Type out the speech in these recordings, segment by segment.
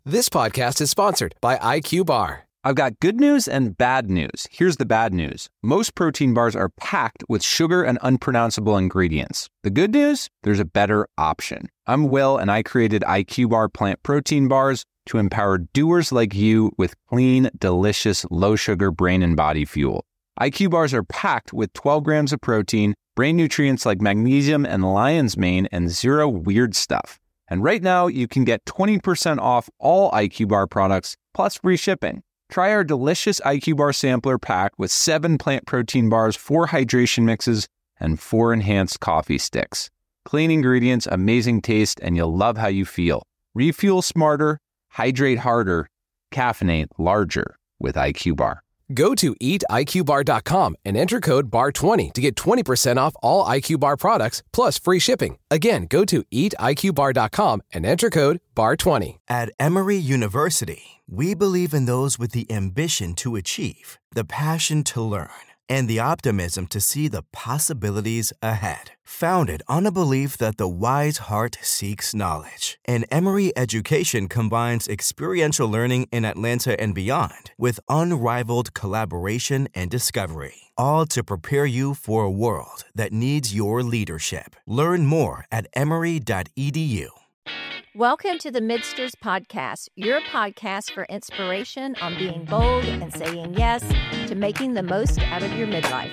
This podcast is sponsored by IQ Bar. I've got good news and bad news. Here's the bad news. Most protein bars are packed with sugar and unpronounceable ingredients. The good news? There's a better option. I'm Will, and I created IQ Bar plant protein bars to empower doers like you with clean, delicious, low-sugar brain and body fuel. IQ Bars are packed with 12 grams of protein, brain nutrients like magnesium and lion's mane, and zero weird stuff. And right now, you can get 20% off all IQ Bar products, plus free shipping. Try our delicious IQ Bar sampler pack with 7 plant protein bars, 4 hydration mixes, and 4 enhanced coffee sticks. Clean ingredients, amazing taste, and you'll love how you feel. Refuel smarter, hydrate harder, caffeinate larger with IQ Bar. Go to eatiqbar.com and enter code BAR20 to get 20% off all IQ Bar products plus free shipping. Again, go to eatiqbar.com and enter code BAR20. At Emory University, we believe in those with the ambition to achieve, the passion to learn, and the optimism to see the possibilities ahead. Founded on a belief that the wise heart seeks knowledge, and Emory education combines experiential learning in Atlanta and beyond with unrivaled collaboration and discovery, all to prepare you for a world that needs your leadership. Learn more at emory.edu. Welcome to the Midsters Podcast, your podcast for inspiration on being bold and saying yes to making the most out of your midlife.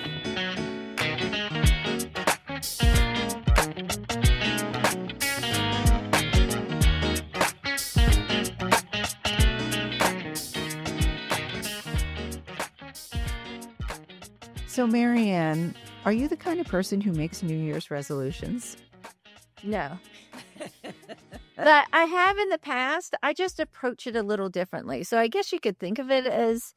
So, Marianne, are you the kind of person who makes New Year's resolutions? No. But I have in the past. I just approach it a little differently. So I guess you could think of it as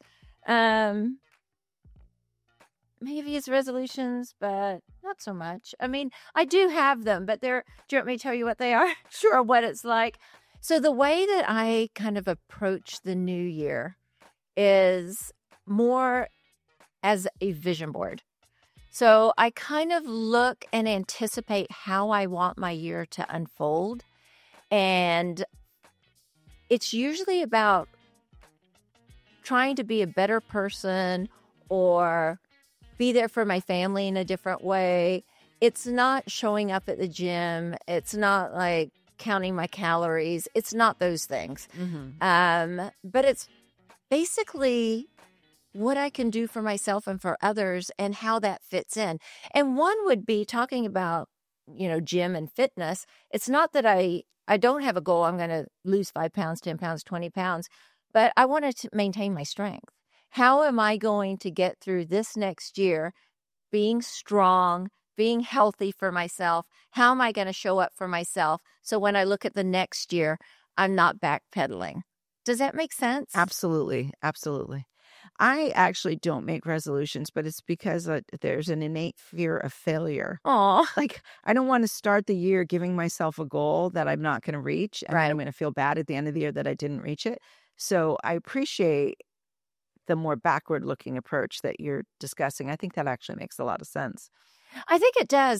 maybe as resolutions, but not so much. I mean, I do have them, but do you want me to tell you what they are? Sure. Or what it's like? So the way that I kind of approach the new year is more as a vision board. So I kind of look and anticipate how I want my year to unfold. And it's usually about trying to be a better person or be there for my family in a different way. It's not showing up at the gym. It's not like counting my calories. It's not those things. Mm-hmm. But it's basically what I can do for myself and for others and how that fits in. And one would be talking about, gym and fitness. It's not that I don't have a goal. I'm going to lose 5 pounds, 10 pounds, 20 pounds, but I want to maintain my strength. How am I going to get through this next year being strong, being healthy for myself? How am I going to show up for myself so when I look at the next year, I'm not backpedaling? Does that make sense? Absolutely. Absolutely. I actually don't make resolutions, but it's because there's an innate fear of failure. Aw. Like, I don't want to start the year giving myself a goal that I'm not going to reach. And Right. I'm going to feel bad at the end of the year that I didn't reach it. So I appreciate the more backward-looking approach that you're discussing. I think that actually makes a lot of sense. I think it does.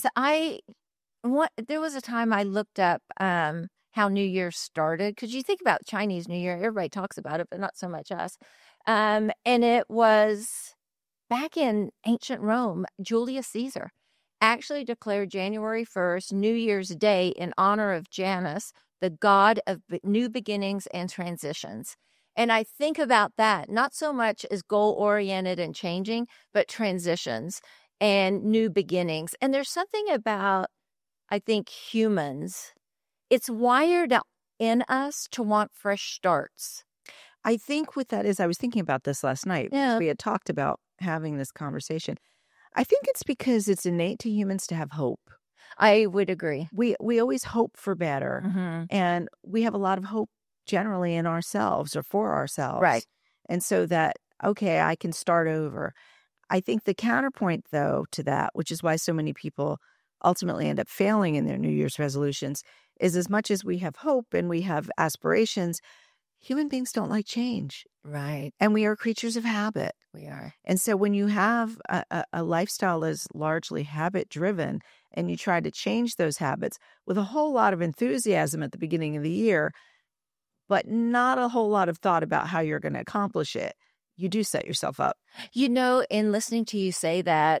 There was a time I looked up how New Year started, because you think about Chinese New Year, everybody talks about it, but not so much us. And it was back in ancient Rome. Julius Caesar actually declared January 1st, New Year's Day, in honor of Janus, the god of new beginnings and transitions. And I think about that, not so much as goal-oriented and changing, but transitions and new beginnings. And there's something about, I think, humans, it's wired in us to want fresh starts. I think what that is, I was thinking about this last night. Yeah. We had talked about having this conversation. I think it's because it's innate to humans to have hope. I would agree. We always hope for better. Mm-hmm. And we have a lot of hope generally in ourselves or for ourselves. Right. And so that, okay, I can start over. I think the counterpoint, though, to that, which is why so many people ultimately end up failing in their New Year's resolutions, is as much as we have hope and we have aspirations, human beings don't like change. Right. And we are creatures of habit. We are. And so when you have a lifestyle that's largely habit driven and you try to change those habits with a whole lot of enthusiasm at the beginning of the year, but not a whole lot of thought about how you're going to accomplish it, you do set yourself up. In listening to you say that,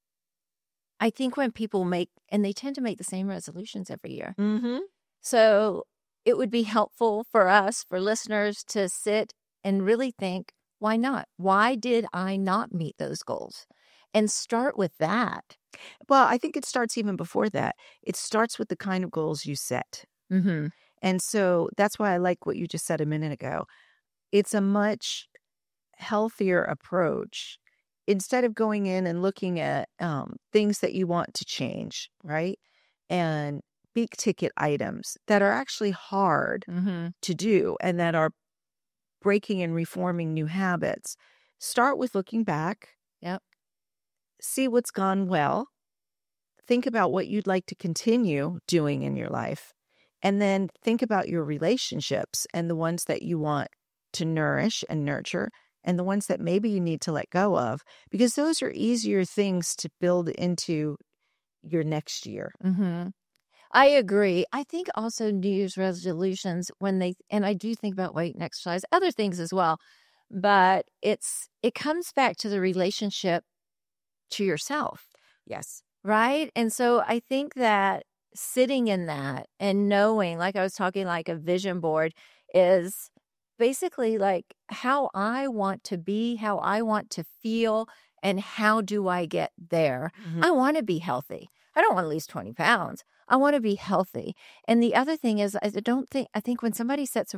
I think when people and they tend to make the same resolutions every year. Mm-hmm. So it would be helpful for us, for listeners, to sit and really think, why not? Why did I not meet those goals? And start with that. Well, I think it starts even before that. It starts with the kind of goals you set. Mm-hmm. And so that's why I like what you just said a minute ago. It's a much healthier approach. Instead of going in and looking at things that you want to change, right? And big ticket items that are actually hard to do and that are breaking and reforming new habits. Start with looking back. Yep. See what's gone well. Think about what you'd like to continue doing in your life. And then think about your relationships and the ones that you want to nourish and nurture and the ones that maybe you need to let go of, because those are easier things to build into your next year. Mm-hmm. I agree. I think also New Year's resolutions, and I do think about weight and exercise, other things as well, but it comes back to the relationship to yourself. Yes. Right? And so I think that sitting in that and knowing, like I was talking, like a vision board is basically like how I want to be, how I want to feel, and how do I get there? Mm-hmm. I want to be healthy. I don't want to lose 20 pounds. I want to be healthy. And the other thing is, I think when somebody sets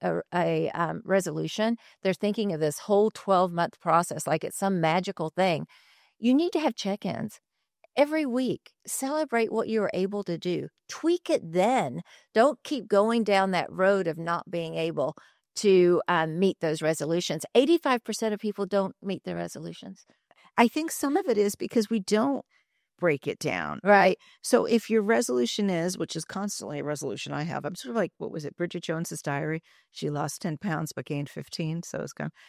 a resolution, they're thinking of this whole 12-month process like it's some magical thing. You need to have check-ins. Every week, celebrate what you were able to do. Tweak it then. Don't keep going down that road of not being able to meet those resolutions. 85% of people don't meet their resolutions. I think some of it is because we don't break it down. Right. So if your resolution is, which is constantly a resolution I have, I'm sort of like, what was it? Bridget Jones's Diary. She lost 10 pounds but gained 15. So it's gone.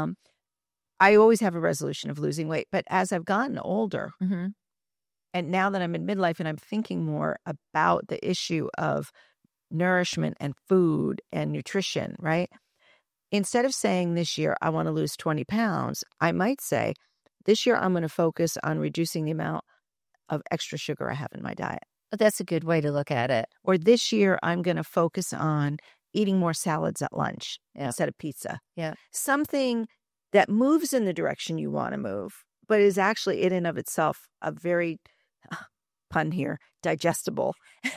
I always have a resolution of losing weight. But as I've gotten older, and now that I'm in midlife and I'm thinking more about the issue of nourishment and food and nutrition, right? Instead of saying this year, I want to lose 20 pounds, I might say, this year I'm going to focus on reducing the amount of extra sugar I have in my diet. That's a good way to look at it. Or this year I'm going to focus on eating more salads at lunch instead of pizza. Yeah. Something that moves in the direction you want to move, but is actually in and of itself a very, pun here, digestible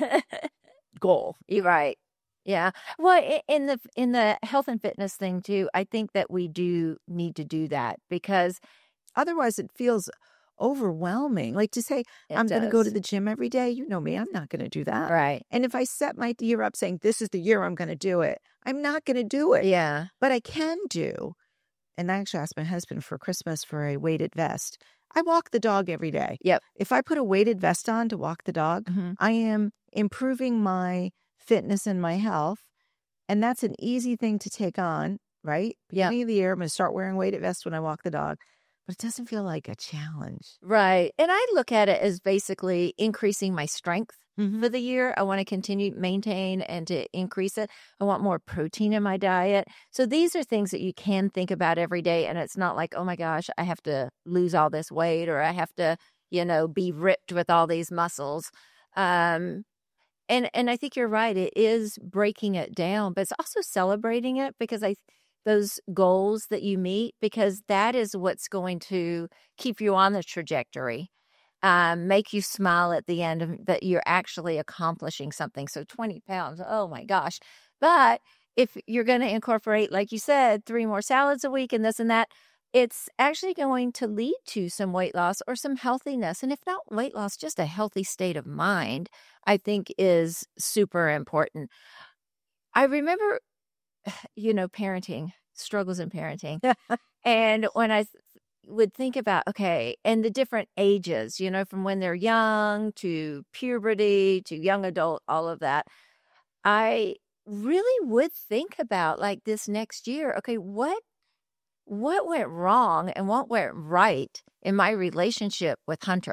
goal. You're right. Yeah. Well, in the health and fitness thing too, I think that we do need to do that because otherwise it feels overwhelming. Like to say, I'm going to go to the gym every day. You know me, I'm not going to do that. Right. And if I set my year up saying this is the year I'm going to do it, I'm not going to do it. Yeah. But I can do. And I actually asked my husband for Christmas for a weighted vest. I walk the dog every day. Yep. If I put a weighted vest on to walk the dog, I am improving my fitness and my health. And that's an easy thing to take on, right? Beginning of the year, I'm going to start wearing weighted vests when I walk the dog. But it doesn't feel like a challenge. Right. And I look at it as basically increasing my strength for the year. I want to continue to maintain and to increase it. I want more protein in my diet. So these are things that you can think about every day. And it's not like, oh my gosh, I have to lose all this weight or I have to, be ripped with all these muscles. And I think you're right. It is breaking it down, but it's also celebrating it because those goals that you meet, because that is what's going to keep you on the trajectory, make you smile at the end of that you're actually accomplishing something. So 20 pounds, oh my gosh. But if you're going to incorporate, like you said, 3 more salads a week and this and that, it's actually going to lead to some weight loss or some healthiness. And if not weight loss, just a healthy state of mind, I think is super important. I remember, parenting, struggles in parenting. And when I would think about, okay, and the different ages, from when they're young to puberty to young adult, all of that, I really would think about like this next year, okay, what went wrong and what went right in my relationship with Hunter?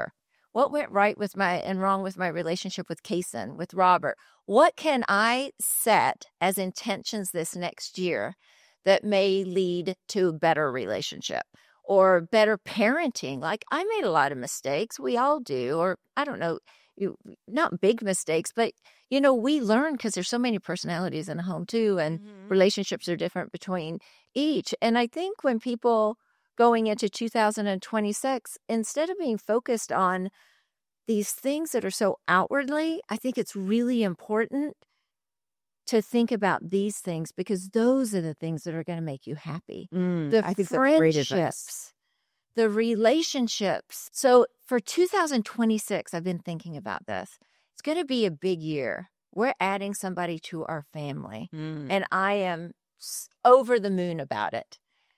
What went right with and wrong with my relationship with Kason, with Robert? What can I set as intentions this next year that may lead to a better relationship or better parenting? Like, I made a lot of mistakes. We all do. Or I don't know, not big mistakes, but, we learn because there's so many personalities in a home too. And relationships are different between each. And I think when people going into 2026, instead of being focused on these things that are so outwardly, I think it's really important to think about these things because those are the things that are going to make you happy. I think that's great advice. Friendships, the relationships. So for 2026, I've been thinking about this. It's going to be a big year. We're adding somebody to our family, and I am over the moon about it.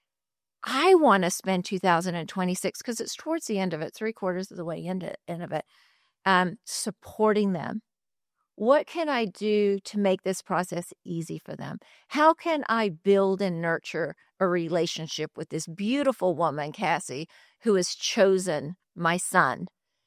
I want to spend 2026, because it's towards the end of it, 3/4 of the way end of it, supporting them. What can I do to make this process easy for them? How can I build and nurture a relationship with this beautiful woman, Cassie, who has chosen my son?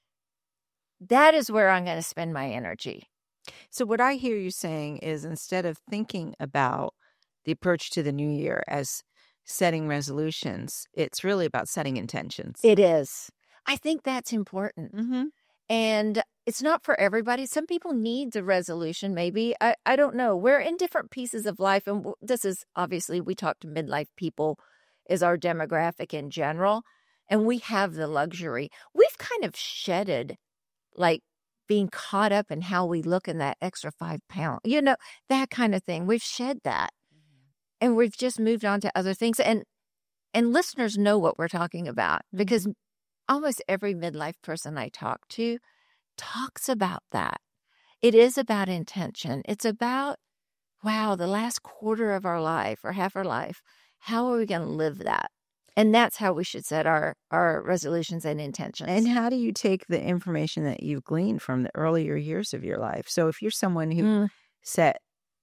That is where I'm going to spend my energy. So what I hear you saying is, instead of thinking about the approach to the new year as setting resolutions, it's really about setting intentions. It is. I think that's important. And it's not for everybody. Some people need the resolution, maybe. I don't know. We're in different pieces of life. And this is obviously, we talk to midlife people is our demographic in general. And we have the luxury. We've kind of shedded, like, being caught up in how we look in that extra 5 pounds, that kind of thing. We've shed that. And we've just moved on to other things. And listeners know what we're talking about, because almost every midlife person I talk to talks about that. It is about intention. It's about, wow, the last quarter of our life or half our life, how are we going to live that? And that's how we should set our resolutions and intentions. And how do you take the information that you've gleaned from the earlier years of your life? So if you're someone who set,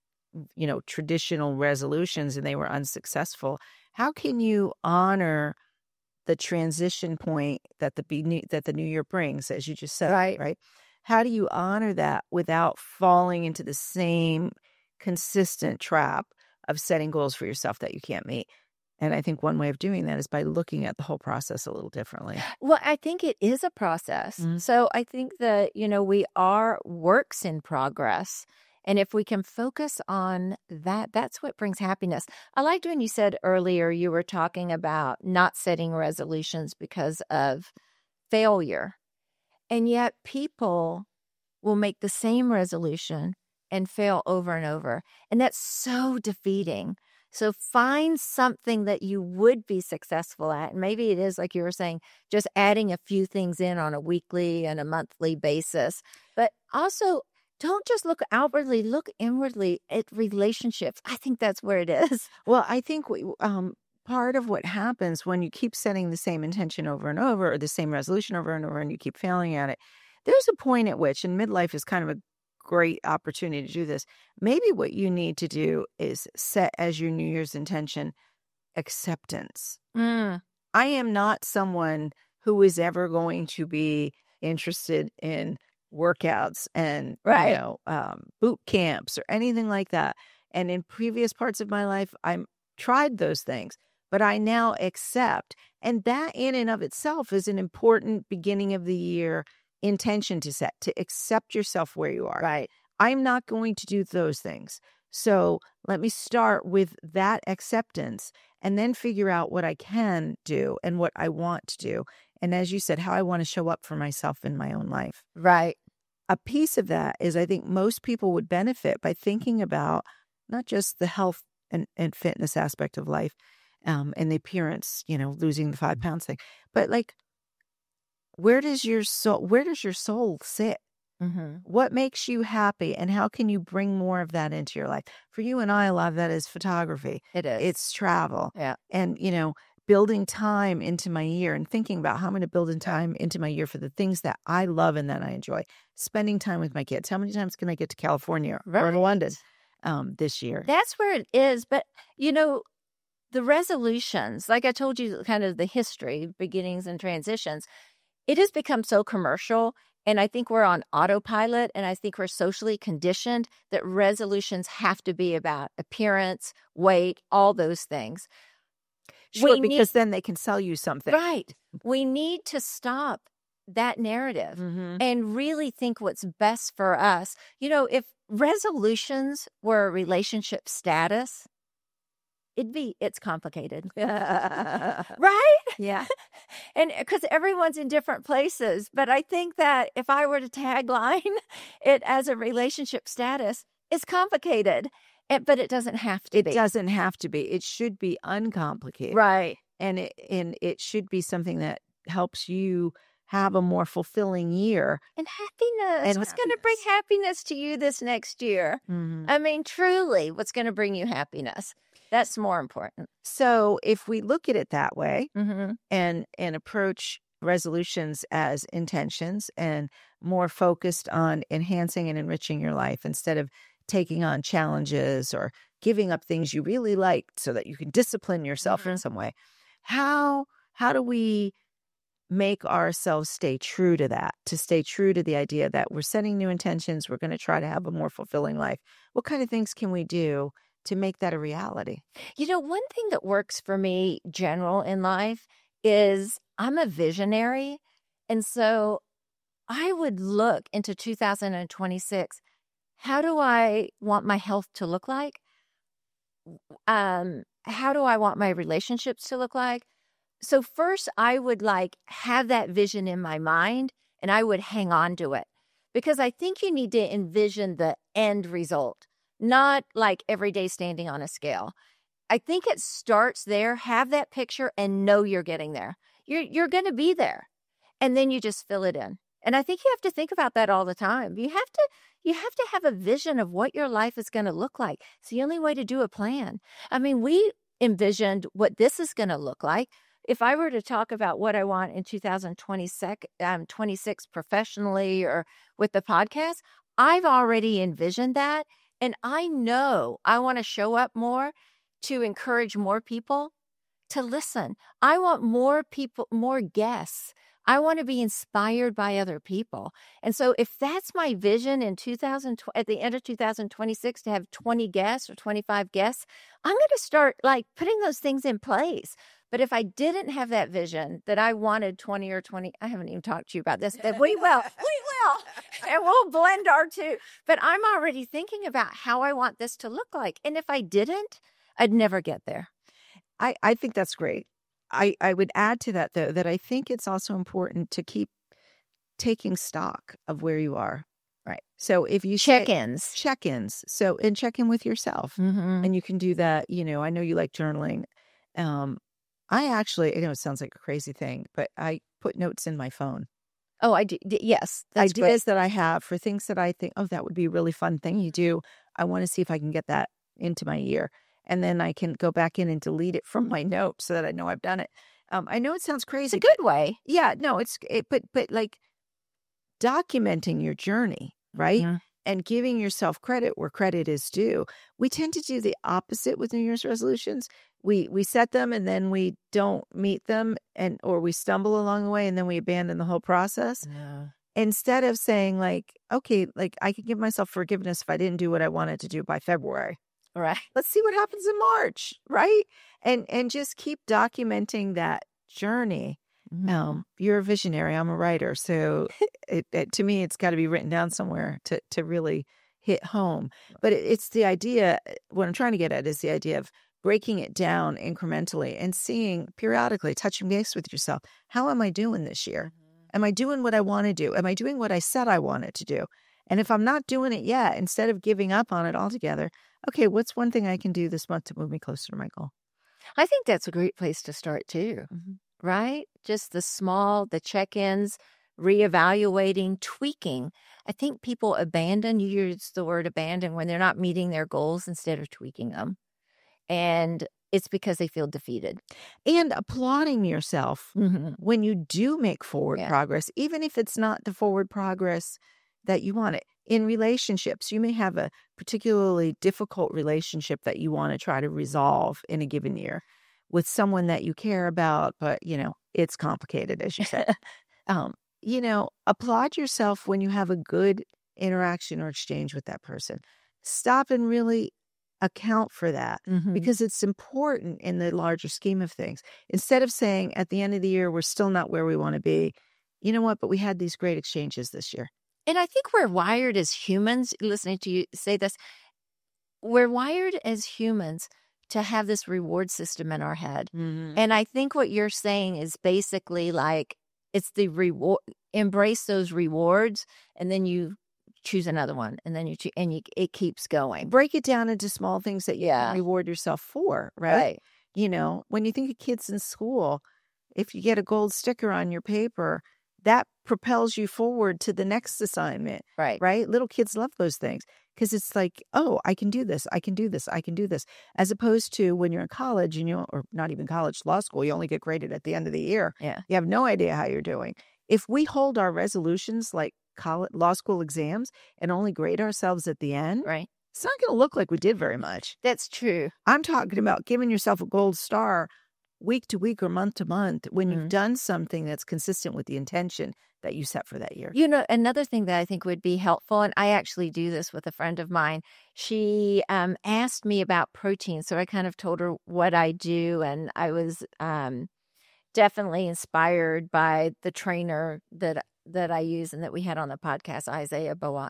traditional resolutions and they were unsuccessful, how can you honor the transition point that the new year brings, as you just said, right? How do you honor that without falling into the same consistent trap of setting goals for yourself that you can't meet? And I think one way of doing that is by looking at the whole process a little differently. Well, I think it is a process. So I think that, we are works in progress. And if we can focus on that, that's what brings happiness. I liked when you said earlier, you were talking about not setting resolutions because of failure. And yet people will make the same resolution and fail over and over. And that's so defeating. So find something that you would be successful at. And maybe it is, like you were saying, just adding a few things in on a weekly and a monthly basis. But also, don't just look outwardly, look inwardly at relationships. I think that's where it is. Well, I think part of what happens when you keep setting the same intention over and over, or the same resolution over and over, and you keep failing at it, there's a point at which, and midlife is kind of a great opportunity to do this. Maybe what you need to do is set as your New Year's intention acceptance. I am not someone who is ever going to be interested in workouts and boot camps or anything like that. And in previous parts of my life, I tried those things, but I now accept. And that in and of itself is an important beginning of the year intention to set, to accept yourself where you are. Right. I'm not going to do those things. So let me start with that acceptance and then figure out what I can do and what I want to do. And as you said, how I want to show up for myself in my own life. Right. A piece of that is, I think most people would benefit by thinking about not just the health and fitness aspect of life and the appearance, losing the 5 pounds thing, but like, where does your soul sit? What makes you happy, and how can you bring more of that into your life? For you and I, a lot of that is photography. It is. It's travel. Yeah. And, building time into my year and thinking about how I'm going to build in time into my year for the things that I love and that I enjoy. Spending time with my kids. How many times can I get to California or London this year? That's where it is. But, the resolutions, like I told you, kind of the history, beginnings and transitions, it has become so commercial. And I think we're on autopilot, and I think we're socially conditioned that resolutions have to be about appearance, weight, all those things. Sure, because then they can sell you something. Right. We need to stop that narrative and really think what's best for us. You know, if resolutions were a relationship status, it's complicated. Right? Yeah. And because everyone's in different places. But I think that if I were to tagline it as a relationship status, it's complicated. But it doesn't have to be. It doesn't have to be. It should be uncomplicated. Right. And it should be something that helps you have a more fulfilling year. And happiness. And what's going to bring happiness to you this next year? I mean, truly, what's going to bring you happiness? That's more important. So if we look at it that way and approach resolutions as intentions and more focused on enhancing and enriching your life instead of taking on challenges or giving up things you really like so that you can discipline yourself in some way, how do we make ourselves stay true to that, to stay true to the idea that we're setting new intentions, we're going to try to have a more fulfilling life? What kind of things can we do to make that a reality? You know, one thing that works for me general in life is I'm a visionary. And so I would look into 2026. How do I want my health to look like? How do I want my relationships to look like? So first, I would have that vision in my mind, and I would hang on to it, because I think you need to envision the end result, not like every day standing on a scale. I think it starts there. Have that picture and know you're getting there. You're going to be there, and then you just fill it in. And I think you have to think about that all the time. You have to have a vision of what your life is going to look like. It's the only way to do a plan. I mean, we envisioned what this is going to look like. If I were to talk about what I want in 2026 professionally or with the podcast, I've already envisioned that. And I know I want to show up more to encourage more people to listen. I want more people, more guests. I want to be inspired by other people. And so if that's my vision in at the end of 2026 to have 20 guests or 25 guests, I'm going to start putting those things in place. But if I didn't have that vision that I wanted 20 or 20, I haven't even talked to you about this, that we will, and we'll blend our two. But I'm already thinking about how I want this to look like. And if I didn't, I'd never get there. I think that's great. I would add to that, though, that I think it's also important to keep taking stock of where you are. Right. So if you check-ins. So, and check in with yourself. And you can do that. You know, I know you like journaling. I actually, I know it sounds like a crazy thing, but I put notes in my phone. Oh, I do. Yes. Ideas that I have for things that I think, oh, that would be a really fun thing you do. I want to see if I can get that into my year. And then I can go back in and delete it from my notes so that I know I've done it. I know it sounds crazy. It's a good way. Yeah, no, but like documenting your journey, right? Mm-hmm. And giving yourself credit where credit is due. We tend to do the opposite with New Year's resolutions. We set them and then we don't meet them, or we stumble along the way and then we abandon the whole process. Yeah. Instead of saying okay, I can give myself forgiveness if I didn't do what I wanted to do by February. Right. Let's see what happens in March, right? And just keep documenting that journey. You're a visionary. I'm a writer. So to me, it's got to be written down somewhere to really hit home. But it's the idea, what I'm trying to get at is the idea of breaking it down incrementally and seeing periodically, touching base with yourself. How am I doing this year? Am I doing what I want to do? Am I doing what I said I wanted to do? And if I'm not doing it yet, instead of giving up on it altogether, okay, what's one thing I can do this month to move me closer to my goal? I think that's a great place to start too, right? Just the check-ins, reevaluating, tweaking. I think people abandon, you use the word abandon, when they're not meeting their goals instead of tweaking them. And it's because they feel defeated. And applauding yourself when you do make forward progress, even if it's not the forward progress that you want it. In relationships, you may have a particularly difficult relationship that you want to try to resolve in a given year with someone that you care about, but, it's complicated, as you said. Applaud yourself when you have a good interaction or exchange with that person. Stop and really account for that because it's important in the larger scheme of things. Instead of saying at the end of the year, we're still not where we want to be. You know what? But we had these great exchanges this year. And I think we're wired as humans, listening to you say this, we're wired as humans to have this reward system in our head. And I think what you're saying is basically like, it's the reward, embrace those rewards, and then you choose another one, and then it keeps going. Break it down into small things that you can reward yourself for, right? When you think of kids in school, if you get a gold sticker on your paper, that propels you forward to the next assignment, right? Little kids love those things because it's like, oh, I can do this, I can do this, I can do this. As opposed to when you're in college, or not even college, law school, you only get graded at the end of the year. Yeah. You have no idea how you're doing. If we hold our resolutions like law school exams and only grade ourselves at the end, right, it's not going to look like we did very much. That's true. I'm talking about giving yourself a gold star week to week or month to month when you've done something that's consistent with the intention that you set for that year. Another thing that I think would be helpful, and I actually do this with a friend of mine, she asked me about protein. So I kind of told her what I do, and I was definitely inspired by the trainer that I use and that we had on the podcast, Isaiah Boak,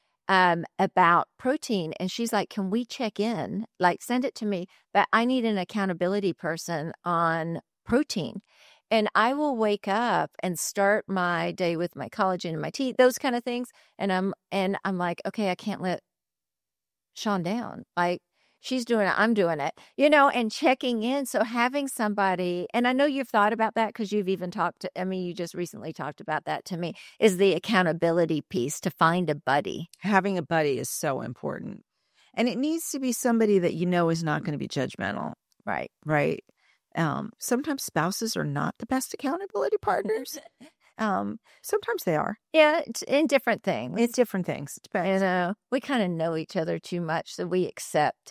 about protein. And she's like, can we check in? Like, send it to me. But I need an accountability person on protein. And I will wake up and start my day with my collagen and my tea, those kind of things. And I'm like, okay, I can't let Sean down. Like, she's doing it, I'm doing it, and checking in. So having somebody, and I know you've thought about that because you've even you just recently talked about that to me, is the accountability piece, to find a buddy. Having a buddy is so important. And it needs to be somebody that is not going to be judgmental. Right. Right. Sometimes spouses are not the best accountability partners. Sometimes they are. Yeah, it's in different things. It's different things. It depends. We kind of know each other too much, so we accept,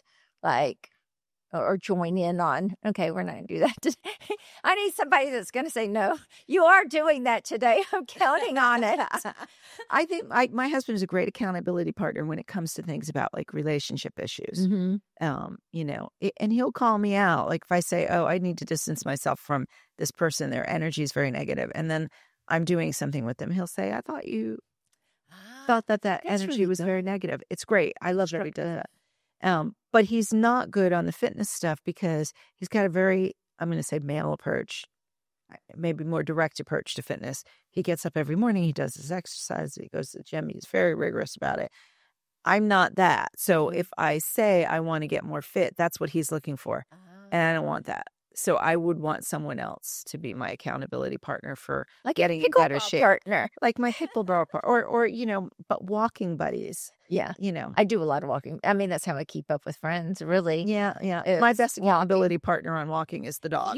or join in on, okay, we're not going to do that today. I need somebody that's going to say, no, you are doing that today. I'm counting on it. I think my husband is a great accountability partner when it comes to things about relationship issues. And he'll call me out. Like if I say, oh, I need to distance myself from this person, their energy is very negative, and then I'm doing something with them, he'll say, I thought you thought that energy really was very negative. It's great. I love that he does that. But he's not good on the fitness stuff because he's got a very, I'm going to say, male approach, maybe more direct approach to fitness. He gets up every morning, he does his exercise, he goes to the gym, he's very rigorous about it. I'm not that. So if I say I want to get more fit, that's what he's looking for. And I don't want that. So I would want someone else to be my accountability partner for getting in better shape. Partner. Like my pickleball partner, or but walking buddies. Yeah. I do a lot of walking. I mean, that's how I keep up with friends, really. Yeah. My best accountability partner on walking is the dog.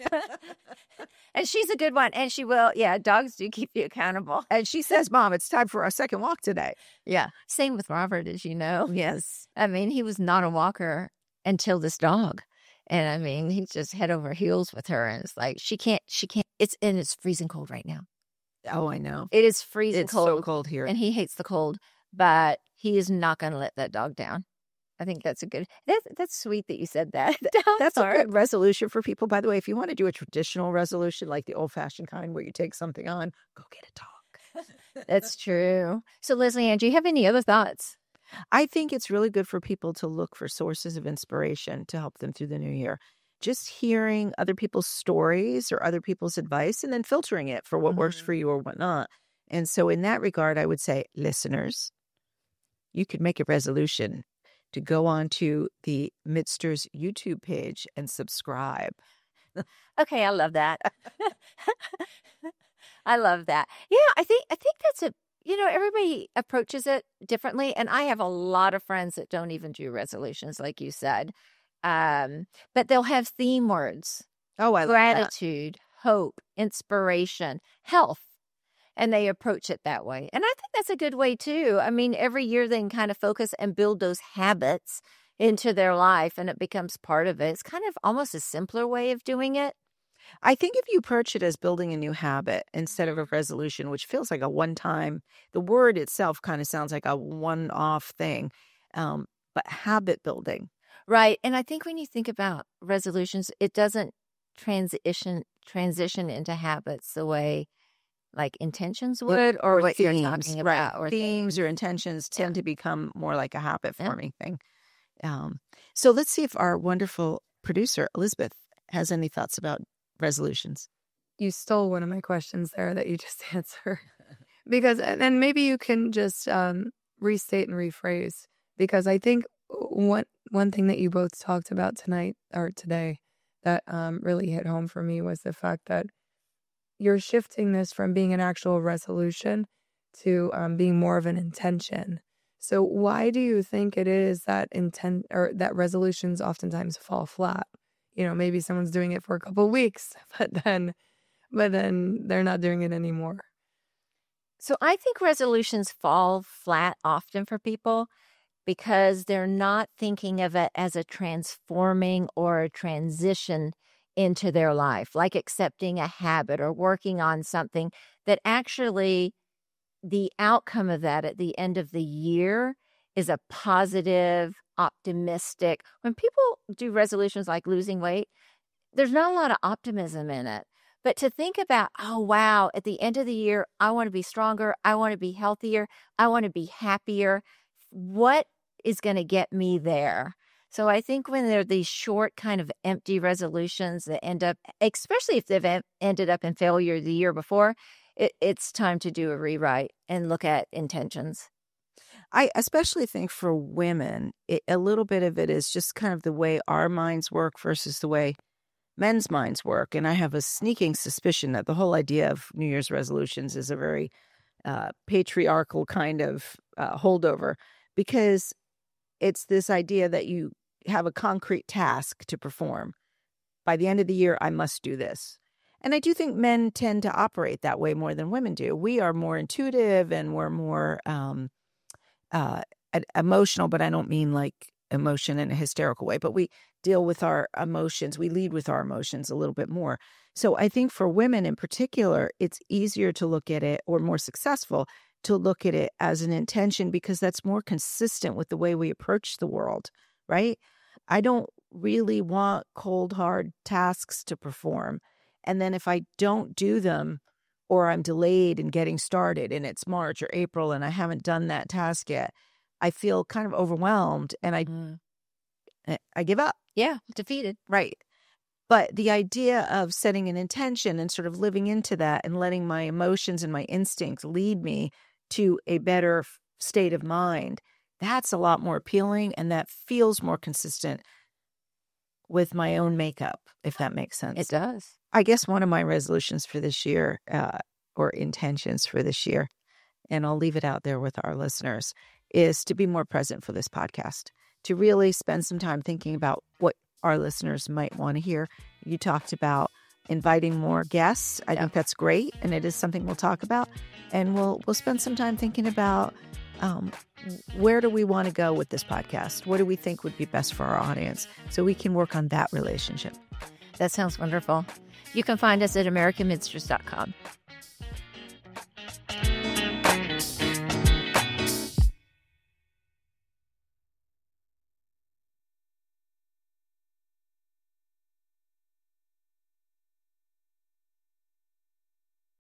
And she's a good one. And she will. Yeah, dogs do keep you accountable. And she says, Mom, it's time for our second walk today. Yeah. Same with Robert, as you know. Yes. I mean, he was not a walker until this dog. And I mean, he's just head over heels with her. And it's like, she can't, it's freezing cold right now. Oh, I know. It is freezing cold. It's so cold here. And he hates the cold, but he is not going to let that dog down. I think that's that's sweet that you said that. That's a good resolution for people. By the way, if you want to do a traditional resolution, like the old fashioned kind where you take something on, go get a dog. That's true. So Leslie Ann, do you have any other thoughts? I think it's really good for people to look for sources of inspiration to help them through the new year. Just hearing other people's stories or other people's advice and then filtering it for what works for you or what not. And so in that regard, I would say, listeners, you could make a resolution to go on to the Midsters YouTube page and subscribe. Okay, I love that. I love that. Yeah, I think that's everybody approaches it differently. And I have a lot of friends that don't even do resolutions, like you said. But they'll have theme words. Oh, I love gratitude, hope, inspiration, health. And they approach it that way. And I think that's a good way, too. I mean, every year they can kind of focus and build those habits into their life, and it becomes part of it. It's kind of almost a simpler way of doing it. I think if you approach it as building a new habit instead of a resolution, which feels like a one-time, the word itself kind of sounds like a one-off thing, but habit building. Right. And I think when you think about resolutions, it doesn't transition into habits the way like intentions would, or what you're talking about. Right. Or themes or intentions tend to become more like a habit forming thing. So let's see if our wonderful producer, Elizabeth, has any thoughts about resolutions. You stole one of my questions there that you just answered. Because, and maybe you can just restate and rephrase. Because I think one thing that you both talked about tonight or today that really hit home for me was the fact that you're shifting this from being an actual resolution to being more of an intention. So why do you think it is that intent or that resolutions oftentimes fall flat? You know, maybe someone's doing it for a couple of weeks, but then they're not doing it anymore. So I think resolutions fall flat often for people because they're not thinking of it as a transforming or a transition into their life, like accepting a habit or working on something that actually the outcome of that at the end of the year is a positive, optimistic. When people do resolutions like losing weight, there's not a lot of optimism in it. But to think about, oh, wow, at the end of the year, I want to be stronger. I want to be healthier. I want to be happier. What is going to get me there? So I think when there are these short kind of empty resolutions that end up, especially if they've ended up in failure the year before, it's time to do a rewrite and look at intentions. I especially think for women, a little bit of it is just kind of the way our minds work versus the way men's minds work. And I have a sneaking suspicion that the whole idea of New Year's resolutions is a very patriarchal kind of holdover, because it's this idea that you have a concrete task to perform. By the end of the year, I must do this. And I do think men tend to operate that way more than women do. We are more intuitive and we're more emotional, but I don't mean like emotion in a hysterical way, but we deal with our emotions. We lead with our emotions a little bit more. So I think for women in particular, it's easier to look at it, or more successful to look at it as an intention, because that's more consistent with the way we approach the world, right? I don't really want cold, hard tasks to perform. And then if I don't do them, or I'm delayed in getting started and it's March or April and I haven't done that task yet, I feel kind of overwhelmed and I give up. Yeah, defeated. Right. But the idea of setting an intention and sort of living into that and letting my emotions and my instincts lead me to a better state of mind, that's a lot more appealing, and that feels more consistent with my own makeup, if that makes sense. It does. I guess one of my resolutions for this year, or intentions for this year, and I'll leave it out there with our listeners, is to be more present for this podcast, to really spend some time thinking about what our listeners might want to hear. You talked about inviting more guests. I think that's great, and it is something we'll talk about. And we'll spend some time thinking about where do we want to go with this podcast? What do we think would be best for our audience? So we can work on that relationship. That sounds wonderful. You can find us at AmericanMinstress.com.